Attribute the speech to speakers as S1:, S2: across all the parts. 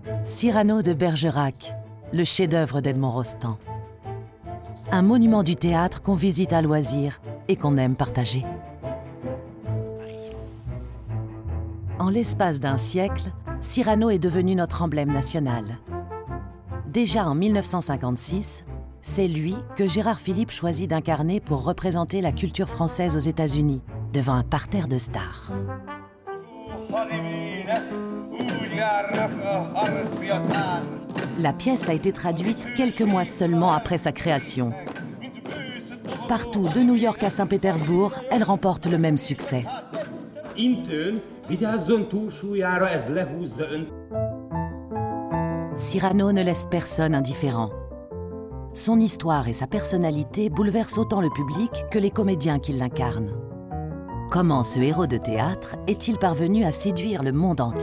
S1: Cyrano de Bergerac, le chef-d'œuvre d'Edmond Rostand. Un monument du théâtre qu'on visite à loisir et qu'on aime partager. En l'espace d'un siècle, Cyrano est devenu notre emblème national. Déjà en 1956, c'est lui que Gérard Philipe choisit d'incarner pour représenter la culture française aux États-Unis, devant un parterre de stars. La pièce a été traduite quelques mois seulement après sa création. Partout, de New York à Saint-Pétersbourg, elle remporte le même succès. Cyrano ne laisse personne indifférent. Son histoire et sa personnalité bouleversent autant le public que les comédiens qui l'incarnent. Comment ce héros de théâtre est-il parvenu à séduire le monde entier ?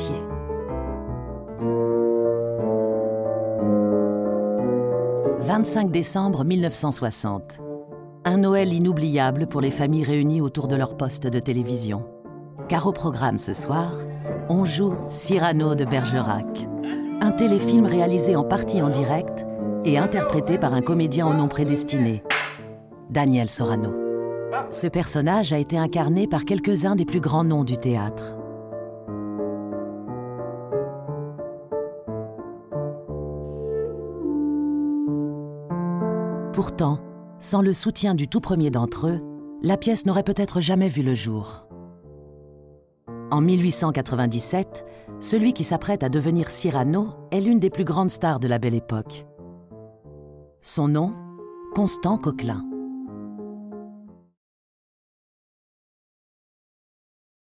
S1: « 25 décembre 1960. Un Noël inoubliable pour les familles réunies autour de leur poste de télévision. Car au programme ce soir, on joue Cyrano de Bergerac, un téléfilm réalisé en partie en direct et interprété par un comédien au nom prédestiné, Daniel Sorano. Ce personnage a été incarné par quelques-uns des plus grands noms du théâtre. Pourtant, sans le soutien du tout premier d'entre eux, la pièce n'aurait peut-être jamais vu le jour. En 1897, celui qui s'apprête à devenir Cyrano est l'une des plus grandes stars de la Belle Époque. Son nom, Constant Coquelin.